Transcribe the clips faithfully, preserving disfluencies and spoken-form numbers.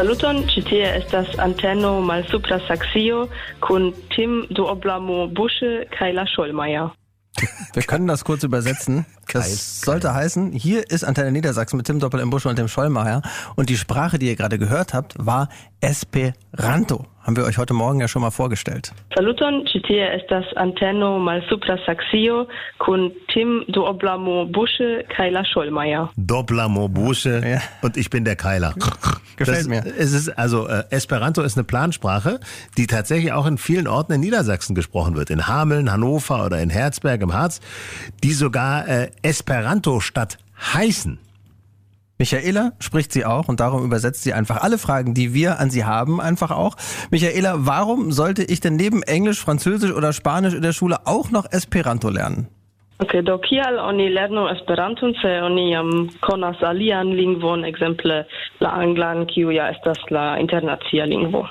Saluton, ĉi tie estas anteno malsupra Saksio kun Tim Duoblamo Busche kaj la Schollmeier. Wir können das kurz übersetzen. Das sollte heißen, hier ist Antenne Niedersachsen mit Tim Doppel im Busche und dem Schollmeier. Und die Sprache, die ihr gerade gehört habt, war Esperanto. Haben wir euch heute Morgen ja schon mal vorgestellt. Saluton, ĉi tie estas anteno malsupra Saksio kun Tim Duoblamo Busche kaj la Schollmeier. Duoblamo Busche Ja. und ich bin der Keiler. Gefällt das, mir. Es ist, also äh, Esperanto ist eine Plansprache, die tatsächlich auch in vielen Orten in Niedersachsen gesprochen wird. In Hameln, Hannover oder in Herzberg im Harz, die sogar äh, Esperanto-Stadt heißen. Michaela spricht sie auch und darum übersetzt sie einfach alle Fragen, die wir an sie haben, einfach auch. Michaela, warum sollte ich denn neben Englisch, Französisch oder Spanisch in der Schule auch noch Esperanto lernen? Ok, do kial oni lernu Esperanton, se oni jam konas alian lingvon, ekzemple la anglan, kiu ja estas la internacia lingvo.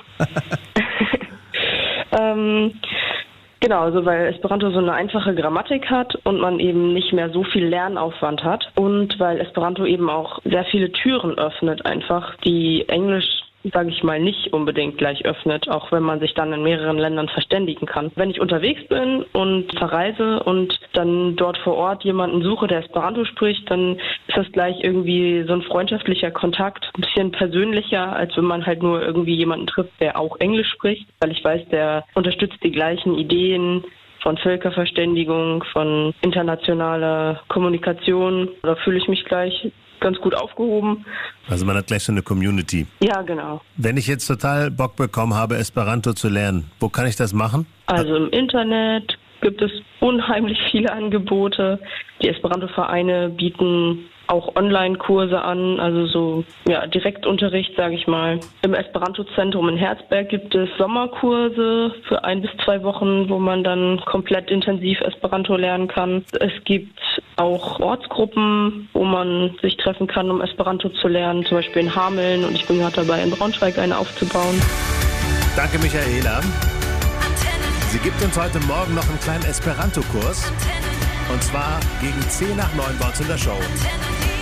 ähm, Genau, also weil Esperanto so eine einfache Grammatik hat und man eben nicht mehr so viel Lernaufwand hat und weil Esperanto eben auch sehr viele Türen öffnet einfach, die Englisch, sage ich mal, nicht unbedingt gleich öffnet, auch wenn man sich dann in mehreren Ländern verständigen kann. Wenn ich unterwegs bin und verreise und dann dort vor Ort jemanden suche, der Esperanto spricht, dann ist das gleich irgendwie so ein freundschaftlicher Kontakt, ein bisschen persönlicher, als wenn man halt nur irgendwie jemanden trifft, der auch Englisch spricht, weil ich weiß, der unterstützt die gleichen Ideen von Völkerverständigung, von internationaler Kommunikation. Da fühle ich mich gleich ganz gut aufgehoben. Also man hat gleich so eine Community. Ja, genau. Wenn ich jetzt total Bock bekommen habe, Esperanto zu lernen, wo kann ich das machen? Also im Internet gibt es unheimlich viele Angebote. Die Esperanto-Vereine bieten auch Online-Kurse an, also so ja Direktunterricht, sage ich mal. Im Esperanto-Zentrum in Herzberg gibt es Sommerkurse für ein bis zwei Wochen, wo man dann komplett intensiv Esperanto lernen kann. Es gibt auch Ortsgruppen, wo man sich treffen kann, um Esperanto zu lernen, zum Beispiel in Hameln, und ich bin gerade dabei, in Braunschweig eine aufzubauen. Danke, Michaela. Sie gibt uns heute Morgen noch einen kleinen Esperanto-Kurs. Und zwar gegen zehn nach neun bei uns in der Show.